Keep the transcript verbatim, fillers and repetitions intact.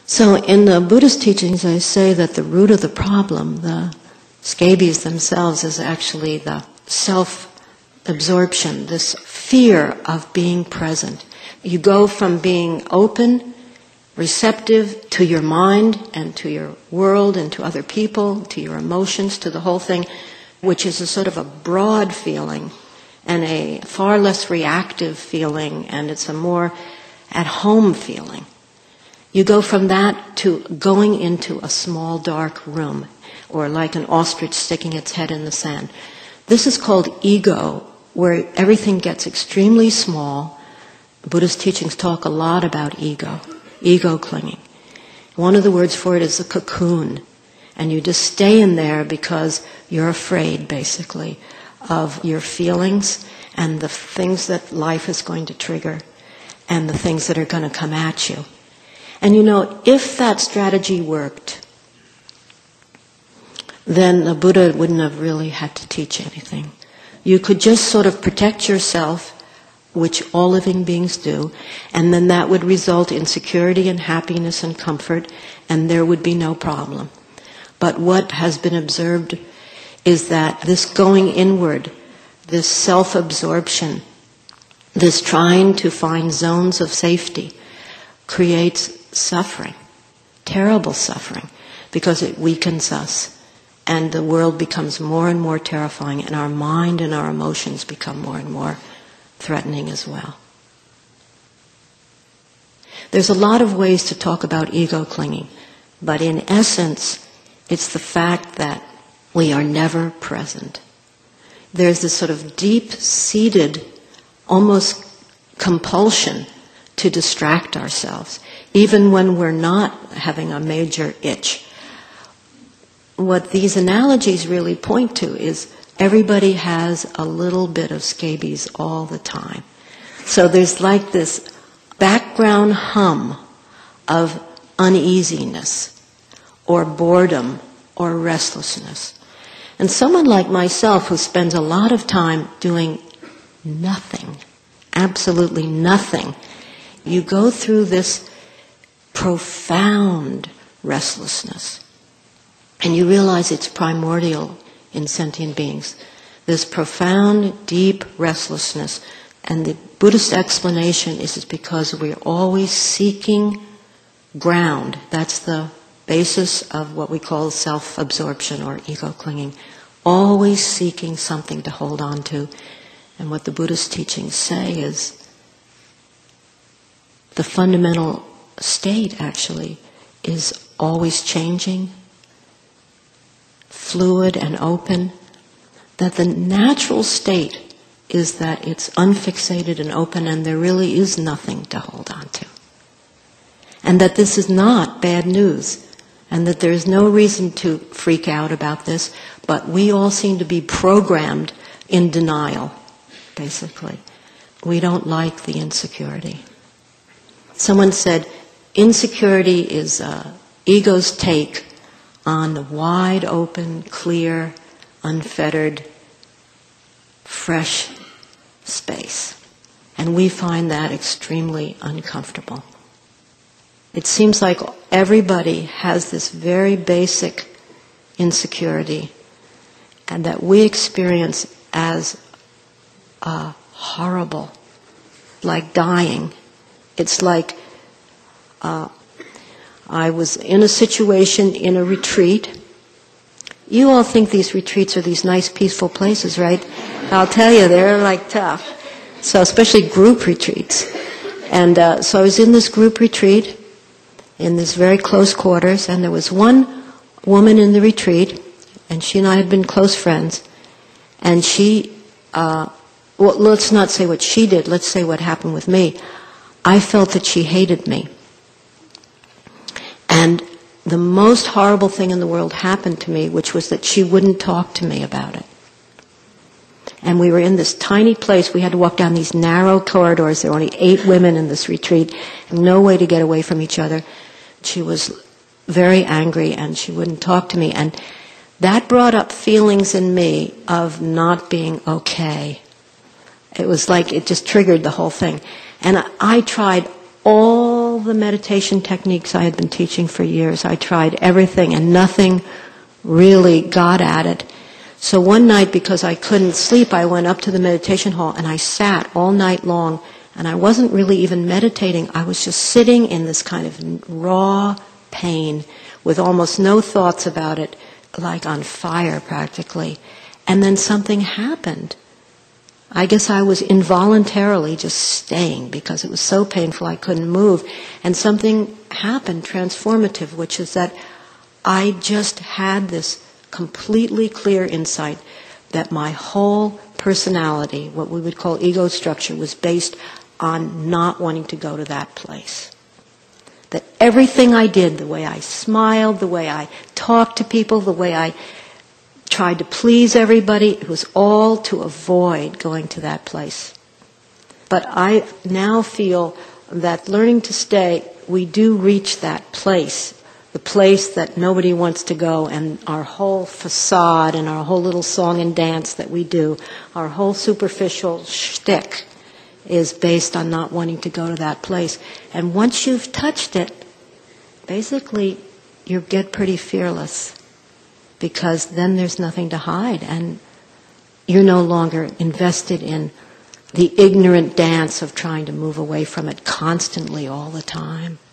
So in the Buddhist teachings, I say that the root of the problem, the scabies themselves, is actually the self-absorption, this fear of being present. You go from being open, receptive to your mind and to your world and to other people, to your emotions, to the whole thing, which is a sort of a broad feeling and a far less reactive feeling, and it's a more at-home feeling. You go from that to going into a small dark room, or like an ostrich sticking its head in the sand. This is called ego, where everything gets extremely small. Buddhist teachings talk a lot about ego, ego clinging. One of the words for it is a cocoon, and you just stay in there because you're afraid, basically, of your feelings and the things that life is going to trigger and the things that are going to come at you. And you know, if that strategy worked, then the Buddha wouldn't have really had to teach anything. You could just sort of protect yourself, which all living beings do, and then that would result in security and happiness and comfort, and there would be no problem. But what has been observed is that this going inward, this self-absorption, this trying to find zones of safety, creates suffering, terrible suffering, because it weakens us. And the world becomes more and more terrifying, and our mind and our emotions become more and more threatening as well. There's a lot of ways to talk about ego clinging, but in essence, it's the fact that we are never present. There's this sort of deep-seated, almost compulsion to distract ourselves, even when we're not having a major itch. What these analogies really point to is everybody has a little bit of scabies all the time. So there's like this background hum of uneasiness or boredom or restlessness. And someone like myself who spends a lot of time doing nothing, absolutely nothing, you go through this profound restlessness. And you realize it's primordial in sentient beings. This profound, deep restlessness. And the Buddhist explanation is it's because we're always seeking ground. That's the basis of what we call self-absorption or ego clinging. Always seeking something to hold on to. And what the Buddhist teachings say is the fundamental state, actually, is always changing, fluid and open, that the natural state is that it's unfixated and open and there really is nothing to hold on to. And that this is not bad news, and that there is no reason to freak out about this, but we all seem to be programmed in denial, basically. We don't like the insecurity. Someone said, insecurity is uh, ego's take on the wide open, clear, unfettered, fresh space. And we find that extremely uncomfortable. It seems like everybody has this very basic insecurity, and that we experience as uh, horrible, like dying. It's like uh, I was in a situation in a retreat. You all think these retreats are these nice, peaceful places, right? I'll tell you, they're like tough. So especially group retreats. And uh, so I was in this group retreat in this very close quarters, and there was one woman in the retreat, and she and I had been close friends, and she, uh, well, let's not say what she did, let's say what happened with me. I felt that she hated me. And the most horrible thing in the world happened to me, which was that she wouldn't talk to me about it. And we were in this tiny place. We had to walk down these narrow corridors. There were only eight women in this retreat, and no way to get away from each other. She was very angry, and she wouldn't talk to me. And that brought up feelings in me of not being okay. It was like it just triggered the whole thing. And I, I tried all all the meditation techniques I had been teaching for years. I tried everything and nothing really got at it. So one night, because I couldn't sleep, I went up to the meditation hall and I sat all night long, and I wasn't really even meditating. I was just sitting in this kind of raw pain with almost no thoughts about it, like on fire practically. And then something happened. I guess I was involuntarily just staying because it was so painful I couldn't move. And something happened transformative, which is that I just had this completely clear insight that my whole personality, what we would call ego structure, was based on not wanting to go to that place. That everything I did, the way I smiled, the way I talked to people, the way I tried to please everybody, it was all to avoid going to that place. But I now feel that learning to stay, we do reach that place, the place that nobody wants to go, and our whole facade and our whole little song and dance that we do, our whole superficial shtick is based on not wanting to go to that place. And once you've touched it, basically you get pretty fearless, because then there's nothing to hide, and you're no longer invested in the ignorant dance of trying to move away from it constantly all the time.